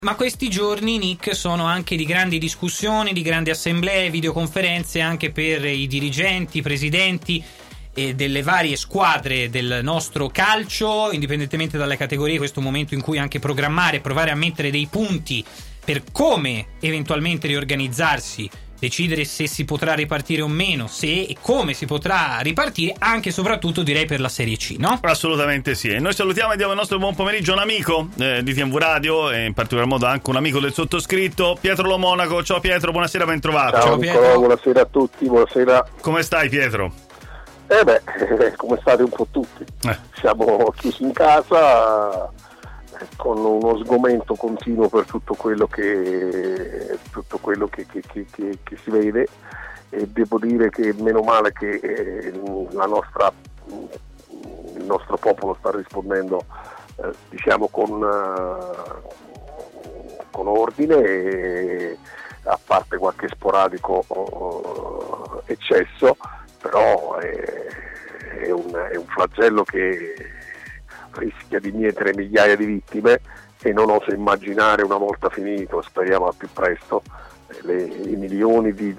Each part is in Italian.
Ma questi giorni, Nick, sono anche di grandi discussioni, di grandi assemblee, videoconferenze anche per i dirigenti, i presidenti delle varie squadre del nostro calcio, indipendentemente dalle categorie. Questo è un momento in cui anche programmare, provare a mettere dei punti per come eventualmente riorganizzarsi, decidere se si potrà ripartire o meno, se e come si potrà ripartire, anche e soprattutto direi per la Serie C, no? Assolutamente sì. E noi salutiamo e diamo il nostro buon pomeriggio a un amico di TMV Radio e in particolar modo anche un amico del sottoscritto, Pietro Lo Monaco. Ciao Pietro, buonasera, ben trovato. Ciao Pietro, buonasera a tutti, buonasera. Come stai Pietro? Come state un po' tutti. Siamo chiusi in casa con uno sgomento continuo per tutto quello che si vede, e devo dire che meno male che il nostro popolo sta rispondendo con ordine, e a parte qualche sporadico eccesso, però è un flagello che rischia di mietere migliaia di vittime, e non oso immaginare, una volta finito, speriamo al più presto, le milioni di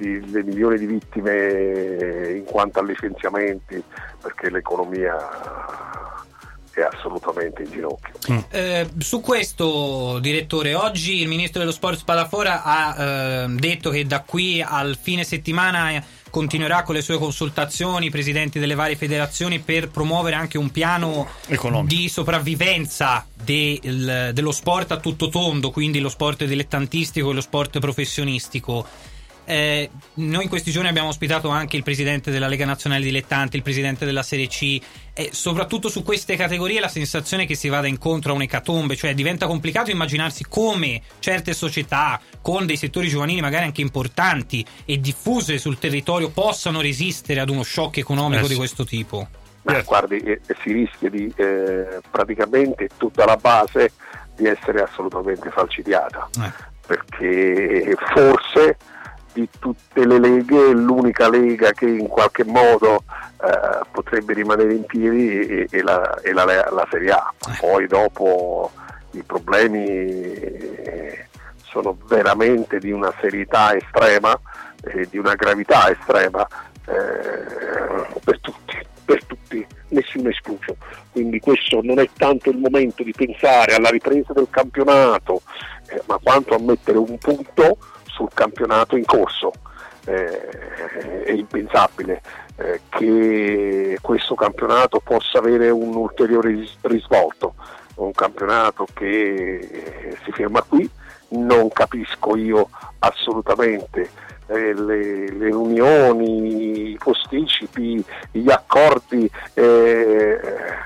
vittime in quanto a licenziamenti, perché l'economia è assolutamente in ginocchio. Su questo, direttore, oggi il ministro dello sport Spadafora ha detto che da qui al fine settimana continuerà con le sue consultazioni, i presidenti delle varie federazioni, per promuovere anche un piano economico di sopravvivenza dello sport a tutto tondo, quindi lo sport dilettantistico e lo sport professionistico. Noi in questi giorni abbiamo ospitato anche il presidente della Lega Nazionale Dilettanti, il presidente della Serie C, e soprattutto su queste categorie la sensazione è che si vada incontro a un'ecatombe, cioè diventa complicato immaginarsi come certe società con dei settori giovanili magari anche importanti e diffuse sul territorio possano resistere ad uno shock economico di questo tipo. Guardi, si rischia di praticamente tutta la base di essere assolutamente falcidiata, perché forse di tutte le leghe l'unica lega che in qualche modo potrebbe rimanere in piedi è la Serie A. Poi dopo i problemi sono veramente di una serietà estrema e di una gravità estrema per tutti, nessuno escluso. Quindi questo non è tanto il momento di pensare alla ripresa del campionato, ma quanto a mettere un punto sul campionato in corso. È impensabile che questo campionato possa avere un ulteriore risvolto, un campionato che si ferma qui. Non capisco io assolutamente le unioni, i posticipi, gli accordi che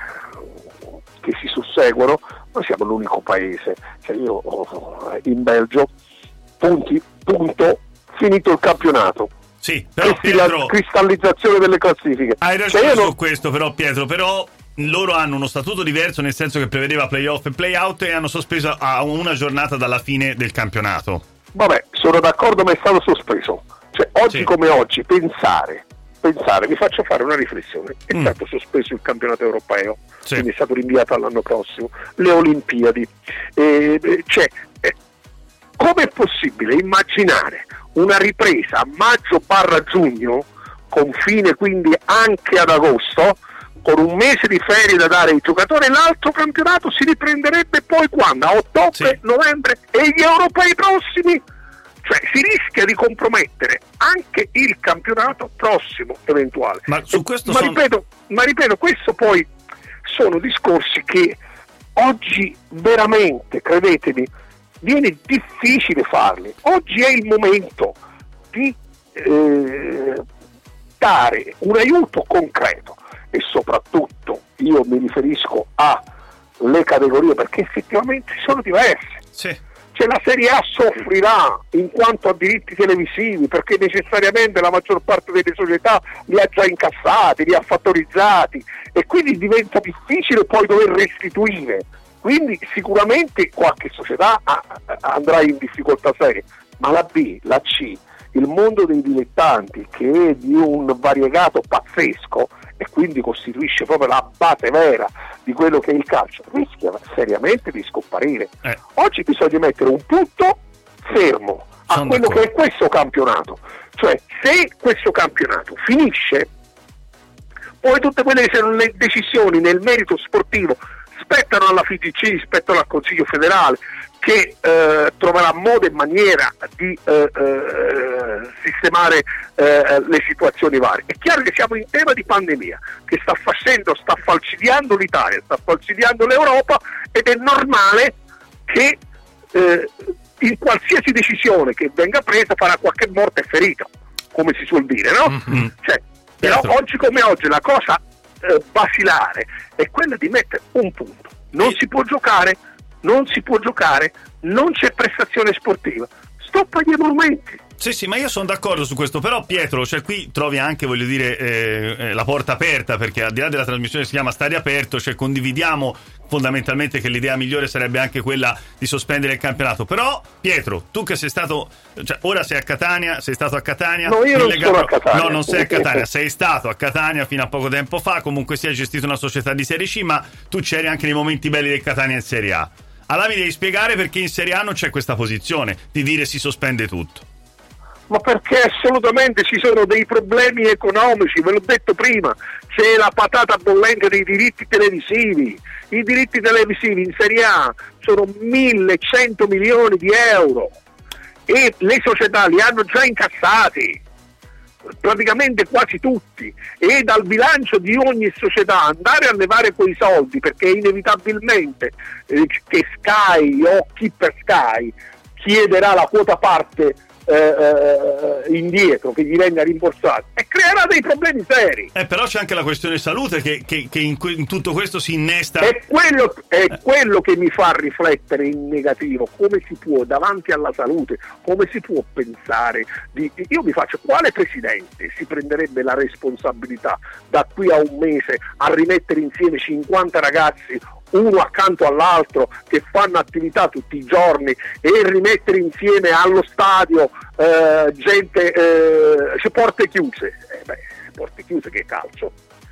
si susseguono. Noi siamo l'unico paese, io in Belgio, punto, finito il campionato. Sì, però Pietro, cristallizzazione delle classifiche. Hai ragione su questo, però loro hanno uno statuto diverso, nel senso che prevedeva playoff e playout, e hanno sospeso a una giornata dalla fine del campionato. Vabbè, sono d'accordo, ma è stato sospeso. Cioè, oggi come oggi, pensare, mi faccio fare una riflessione. È stato sospeso il campionato europeo, quindi è stato rinviato all'anno prossimo, le Olimpiadi. Come è possibile immaginare una ripresa a maggio/giugno, con fine quindi anche ad agosto, con un mese di ferie da dare ai giocatori? L'altro campionato si riprenderebbe poi quando? A ottobre, novembre, e gli europei prossimi? Cioè si rischia di compromettere anche il campionato prossimo eventuale. Ma su questo ripeto, questo poi sono discorsi che oggi veramente, credetemi, viene difficile farli. Oggi è il momento di dare un aiuto concreto, e soprattutto io mi riferisco alle categorie, perché effettivamente sono diverse. Cioè la Serie A soffrirà in quanto a diritti televisivi, perché necessariamente la maggior parte delle società li ha già incassati, li ha fattorizzati, e quindi diventa difficile poi dover restituire. Quindi sicuramente qualche società andrà in difficoltà serie, ma la B, la C, il mondo dei dilettanti, che è di un variegato pazzesco, e quindi costituisce proprio la base vera di quello che è il calcio, rischia seriamente di scomparire. Oggi bisogna mettere un punto fermo a quello che è questo campionato, cioè se questo campionato finisce, poi tutte quelle che sono le decisioni nel merito sportivo spettano alla FIGC, spettano al Consiglio federale, che troverà modo e maniera di sistemare le situazioni varie. È chiaro che siamo in tema di pandemia che sta falcidiando l'Italia, sta falcidiando l'Europa, ed è normale che in qualsiasi decisione che venga presa farà qualche morte e ferita, come si suol dire, no? Mm-hmm. Cioè, però oggi come oggi la cosa basilare è quella di mettere un punto. Non si può giocare, non c'è prestazione sportiva. Stop agli emolumenti. Sì, ma io sono d'accordo su questo, però Pietro, cioè qui trovi anche, voglio dire, la porta aperta, perché al di là della trasmissione che si chiama Stadio Aperto, cioè condividiamo fondamentalmente che l'idea migliore sarebbe anche quella di sospendere il campionato. Però Pietro, tu che sei stato, cioè ora sei a Catania, sei stato a Catania? No, io non sono a Catania. No, non sei a Catania, sei stato a Catania fino a poco tempo fa, comunque si è gestito una società di Serie C, ma tu c'eri anche nei momenti belli del Catania in Serie A. Allora mi devi spiegare perché in Serie A non c'è questa posizione di dire si sospende tutto. Ma perché assolutamente ci sono dei problemi economici, ve l'ho detto prima, c'è la patata bollente dei diritti televisivi. I diritti televisivi in Serie A sono 1.100 milioni di euro e le società li hanno già incassati, praticamente quasi tutti, e dal bilancio di ogni società andare a levare quei soldi, perché inevitabilmente che Sky o chi per Sky chiederà la quota parte indietro, che gli venga rimborsato, e creerà dei problemi seri. Però c'è anche la questione salute che in tutto questo si innesta. È quello che mi fa riflettere in negativo. Come si può, davanti alla salute, come si può pensare io mi faccio, quale presidente si prenderebbe la responsabilità da qui a un mese a rimettere insieme 50 ragazzi uno accanto all'altro che fanno attività tutti i giorni, e rimettere insieme allo stadio gente, porte chiuse, porte chiuse che calcio.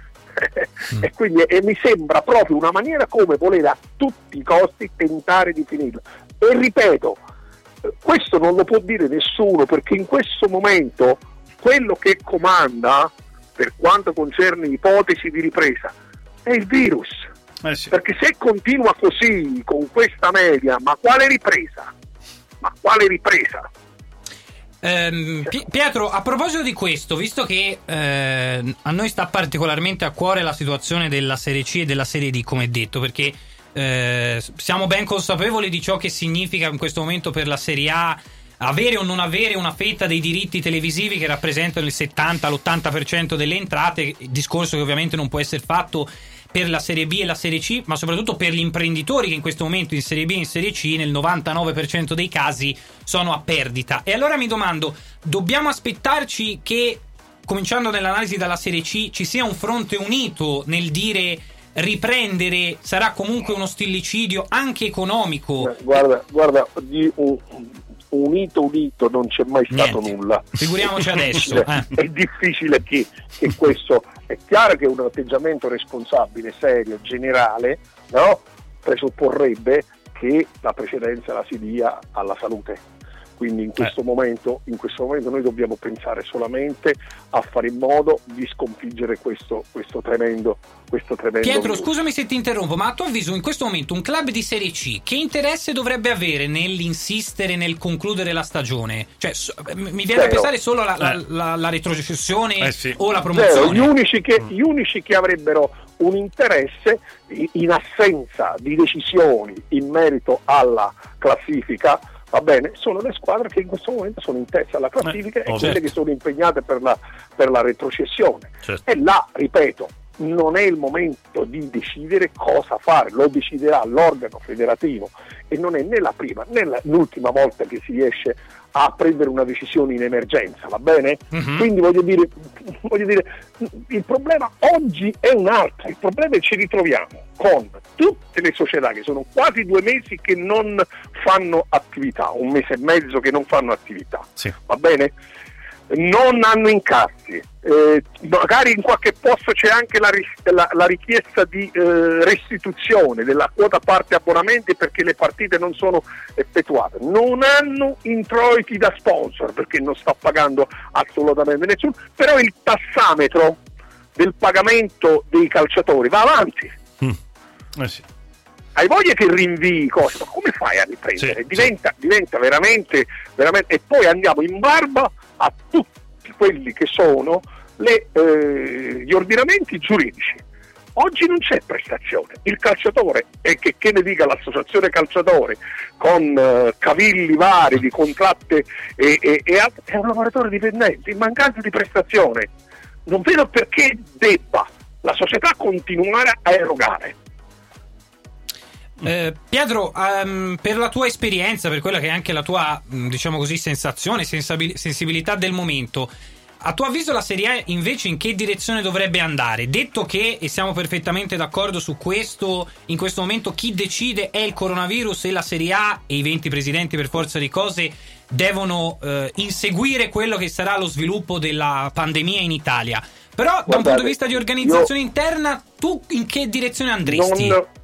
E quindi mi sembra proprio una maniera come volere a tutti i costi tentare di finirlo. E ripeto, questo non lo può dire nessuno, perché in questo momento quello che comanda per quanto concerne ipotesi di ripresa è il virus. Sì. Perché se continua così, con questa media, ma quale ripresa? Pietro, a proposito di questo, visto che a noi sta particolarmente a cuore la situazione della Serie C e della Serie D, come detto, perché siamo ben consapevoli di ciò che significa in questo momento per la Serie A avere o non avere una fetta dei diritti televisivi che rappresentano il 70-l'80% delle entrate, discorso che ovviamente non può essere fatto per la Serie B e la Serie C, ma soprattutto per gli imprenditori che in questo momento in Serie B e in Serie C nel 99% dei casi sono a perdita. E allora mi domando, dobbiamo aspettarci che, cominciando nell'analisi dalla Serie C, ci sia un fronte unito nel dire riprendere sarà comunque uno stillicidio anche economico? Guarda, di unito non c'è mai stato nulla. Figuriamoci adesso. È difficile che questo, è chiaro che un atteggiamento responsabile, serio, generale, no? Presupporrebbe che la precedenza la si dia alla salute. Quindi in questo momento noi dobbiamo pensare solamente a fare in modo di sconfiggere questo tremendo Pietro, virus. scusami se ti interrompo, ma a tuo avviso in questo momento un club di Serie C che interesse dovrebbe avere nell'insistere nel concludere la stagione? Cioè mi viene a pensare solo la retrocessione o la promozione. Gli unici che avrebbero un interesse in assenza di decisioni in merito alla classifica, va bene, sono le squadre che in questo momento sono in testa alla classifica e quelle che sono impegnate per la retrocessione. Certo. E là, ripeto, non è il momento di decidere cosa fare, lo deciderà l'organo federativo, e non è né la prima né l'ultima volta che si riesce a prendere una decisione in emergenza, va bene? Mm-hmm. Quindi voglio dire, il problema oggi è un altro, il problema è che ci ritroviamo con tutte le società che sono quasi 2 mesi che non fanno attività, 1 mese e mezzo che non fanno attività, va bene? non hanno incassi, magari in qualche posto c'è anche la richiesta di restituzione della quota parte abbonamenti perché le partite non sono effettuate, non hanno introiti da sponsor perché non sta pagando assolutamente nessuno, però il tassametro del pagamento dei calciatori va avanti. Sì. Hai voglia che rinvii cose, ma come fai a riprendere? Sì, diventa veramente, e poi andiamo in barba a tutti quelli che sono gli ordinamenti giuridici. Oggi non c'è prestazione, il calciatore, e che ne dica l'associazione calciatori, con cavilli vari di contratti è un lavoratore dipendente, in mancanza di prestazione. Non vedo perché debba la società continuare a erogare. Pietro, per la tua esperienza, per quella che è anche la tua, diciamo così, sensazione, sensibilità del momento, a tuo avviso la Serie A invece in che direzione dovrebbe andare? Detto che, e siamo perfettamente d'accordo su questo, in questo momento chi decide è il coronavirus e la Serie A e i 20 presidenti per forza di cose devono inseguire quello che sarà lo sviluppo della pandemia in Italia. Però da un punto di vista di organizzazione interna, tu in che direzione andresti?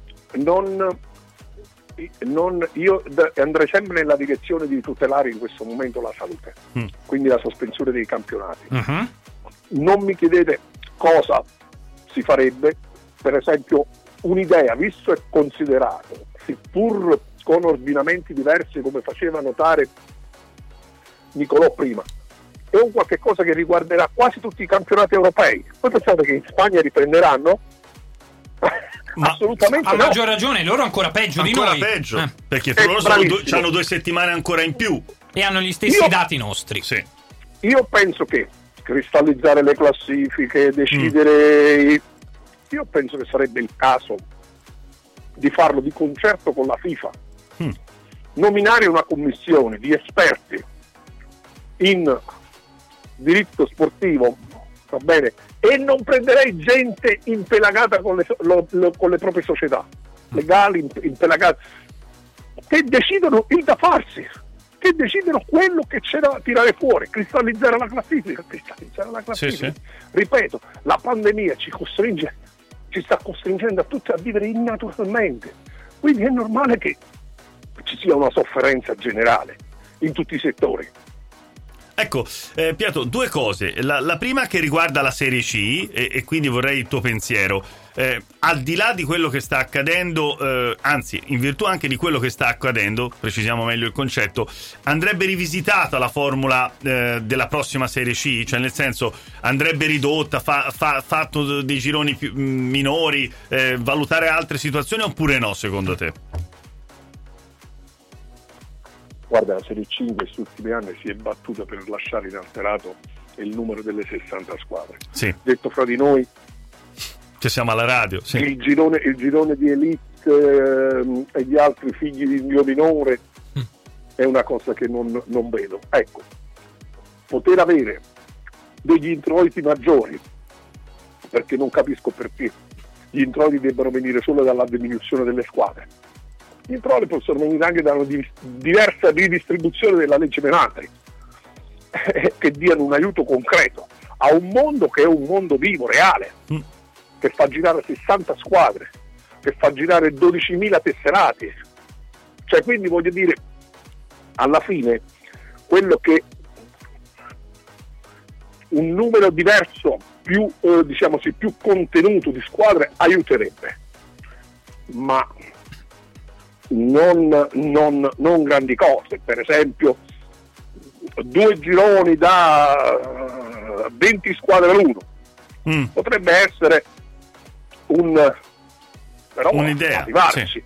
Io andrei sempre nella direzione di tutelare in questo momento la salute, quindi la sospensione dei campionati. Non mi chiedete cosa si farebbe, per esempio un'idea, visto e considerato, seppur con ordinamenti diversi come faceva notare Nicolò prima, è un qualche cosa che riguarderà quasi tutti i campionati europei. Voi pensate che in Spagna riprenderanno? Assolutamente a no. maggior ragione, loro ancora peggio di noi. Peggio, perché loro hanno 2 settimane ancora in più e hanno gli stessi dati nostri. Sì. Io penso che cristallizzare le classifiche, decidere, io penso che sarebbe il caso di farlo di concerto con la FIFA, nominare una commissione di esperti in diritto sportivo, va bene, e non prenderei gente impelagata con le proprie società legali, impelagate, che decidono il da farsi, che decidono quello che c'è da tirare fuori, cristallizzare la classifica. Sì. Ripeto, la pandemia ci sta costringendo a tutti a vivere innaturalmente, quindi è normale che ci sia una sofferenza generale in tutti i settori. Ecco, Pietro, 2 cose. La prima che riguarda la Serie C e quindi vorrei il tuo pensiero. Al di là di quello che sta accadendo, anzi, in virtù anche di quello che sta accadendo, precisiamo meglio il concetto, andrebbe rivisitata la formula della prossima Serie C? Cioè, nel senso, andrebbe ridotta, fatto dei gironi più minori, valutare altre situazioni oppure no, secondo te? Guarda, la Serie C in questi ultimi anni si è battuta per lasciare inalterato il numero delle 60 squadre. Sì. Detto fra di noi, che siamo alla radio, sì. il girone di Elite e gli altri figli di Dio minore è una cosa che non vedo. Ecco, poter avere degli introiti maggiori, perché non capisco perché gli introiti debbano venire solo dalla diminuzione delle squadre. Gli introiti possono venire anche da una diversa ridistribuzione della legge Menatri, che diano un aiuto concreto a un mondo che è un mondo vivo, reale, che fa girare 60 squadre, che fa girare 12.000 tesserati. Cioè, quindi voglio dire, alla fine quello che un numero diverso, più più contenuto di squadre aiuterebbe, ma non grandi cose. Per esempio 2 gironi da 20 squadre all'uno potrebbe essere un'idea, arrivarci.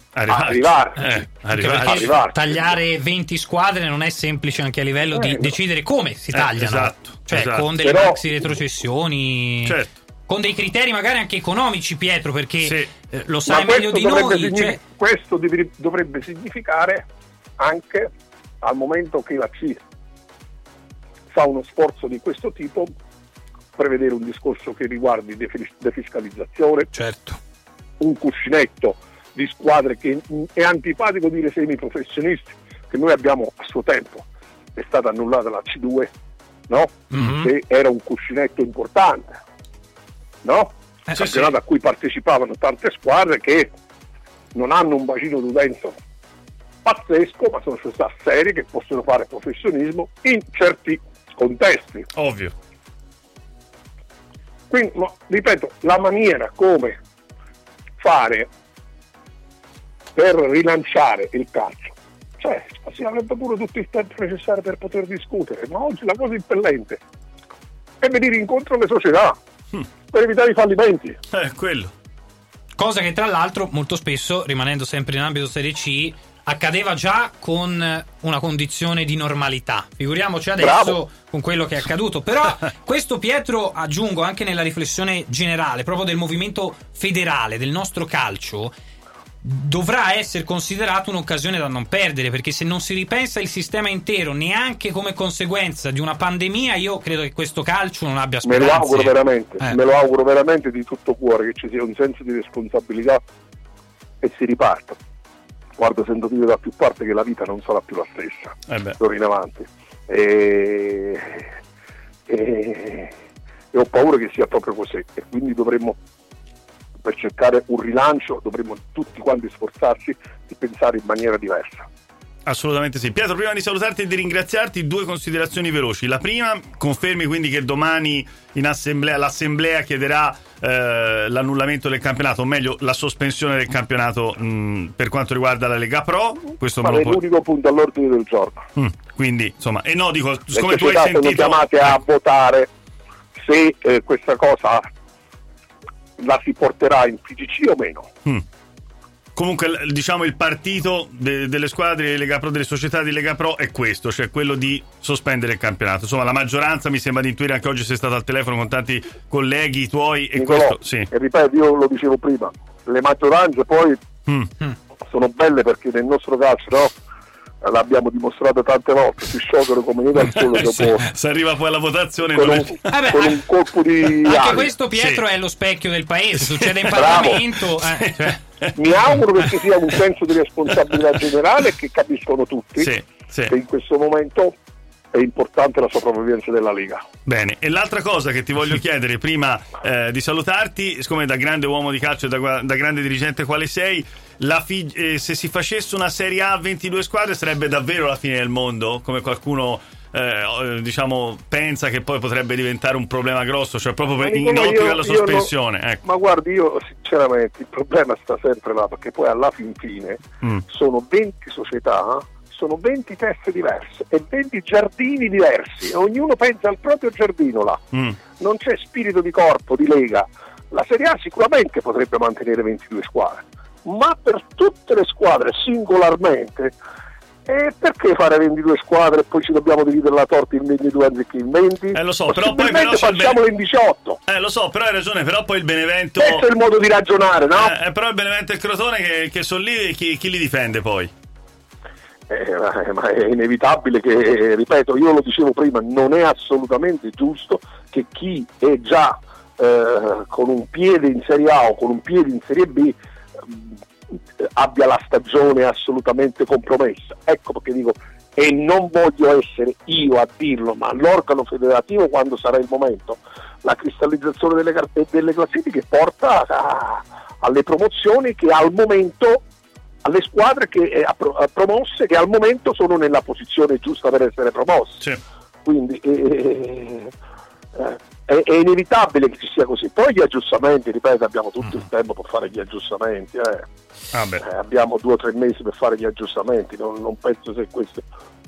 Tagliare 20 squadre non è semplice anche a livello di decidere come si tagliano, con delle maxi retrocessioni, certo, con dei criteri magari anche economici, Pietro, perché lo sai meglio di noi. Questo dovrebbe significare anche, al momento che la C fa uno sforzo di questo tipo, prevedere un discorso che riguardi defiscalizzazione, certo, un cuscinetto di squadre, che è antipatico dire semiprofessionisti, che noi abbiamo a suo tempo. È stata annullata la C2, no? Che era un cuscinetto importante, no? Campionato a cui partecipavano tante squadre che non hanno un bacino d'utenza pazzesco, ma sono società serie che possono fare professionismo in certi contesti. Ovvio. Quindi, ripeto, la maniera come fare per rilanciare il calcio, cioè si avrebbe pure tutto il tempo necessario per poter discutere, ma oggi la cosa impellente è venire incontro alle società per evitare i fallimenti. Quello. Cosa che tra l'altro molto spesso, rimanendo sempre in ambito Serie C, accadeva già con una condizione di normalità. Figuriamoci adesso. Bravo. Con quello che è accaduto. Però questo, Pietro, aggiungo anche nella riflessione generale proprio del movimento federale del nostro calcio, dovrà essere considerato un'occasione da non perdere, perché se non si ripensa il sistema intero neanche come conseguenza di una pandemia, io credo che questo calcio non abbia speranze. Me lo auguro veramente di tutto cuore, che ci sia un senso di responsabilità e si riparta. Guarda, sento dire da più parti che la vita non sarà più la stessa d'ora in avanti e ho paura che sia proprio così, e quindi dovremmo, per cercare un rilancio, dovremmo tutti quanti sforzarci di pensare in maniera diversa. Assolutamente sì. Pietro, prima di salutarti e di ringraziarti, 2 considerazioni veloci. La prima, confermi quindi che domani in assemblea l'assemblea chiederà l'annullamento del campionato, o meglio la sospensione del campionato per quanto riguarda la Lega Pro. Questo è l'unico punto all'ordine del giorno. Quindi, insomma, e no, dico, come tu hai sentito, sono chiamate a votare se questa cosa la si porterà in FIGC o meno. Comunque, diciamo, il partito delle squadre di Lega Pro, delle società di Lega Pro è questo, cioè quello di sospendere il campionato. Insomma, la maggioranza, mi sembra di intuire, anche oggi sei stato al telefono con tanti colleghi tuoi, e Nicolò, questo sì. E ripeto, io lo dicevo prima, le maggioranze poi sono belle, perché nel nostro calcio, no? L'abbiamo dimostrato tante volte, si sciolgono come io dal sole dopo. Si arriva poi alla votazione con un colpo di anche ali. Questo, Pietro, è lo specchio del paese, succede in Parlamento. Mi auguro che ci sia un senso di responsabilità generale e che capiscono tutti che in questo momento è importante la sopravvivenza della Lega. Bene, e l'altra cosa che ti voglio chiedere prima di salutarti, siccome da grande uomo di calcio e da grande dirigente quale sei, se si facesse una Serie A a 22 squadre sarebbe davvero la fine del mondo, come qualcuno diciamo pensa, che poi potrebbe diventare un problema grosso, cioè proprio in ottica della sospensione? Ecco. Ma guardi, io sinceramente il problema sta sempre là, perché poi alla fine sono 20 società, sono 20 teste diverse e 20 giardini diversi, e ognuno pensa al proprio giardino là. Non c'è spirito di corpo, di lega. La Serie A sicuramente potrebbe mantenere 22 squadre, ma per tutte le squadre singolarmente, perché fare 22 squadre e poi ci dobbiamo dividere la torta in 22 anziché in 20? Lo so, però facciamolo in 18. Lo so, però hai ragione, però poi il Benevento, questo è il modo di ragionare, no? Però il Benevento e il Crotone che sono lì, chi li difende poi? Ma è inevitabile che, ripeto, io lo dicevo prima, non è assolutamente giusto che chi è già con un piede in Serie A o con un piede in Serie B abbia la stagione assolutamente compromessa. Ecco perché dico, e non voglio essere io a dirlo, ma l'organo federativo, quando sarà il momento, la cristallizzazione delle classifiche porta alle promozioni che al momento, alle squadre che promosse, che al momento sono nella posizione giusta per essere promosse. Sì. Quindi è inevitabile che ci sia così. Poi gli aggiustamenti, ripeto, abbiamo tutto il tempo per fare gli aggiustamenti, abbiamo 2 o 3 mesi per fare gli aggiustamenti, non penso che questo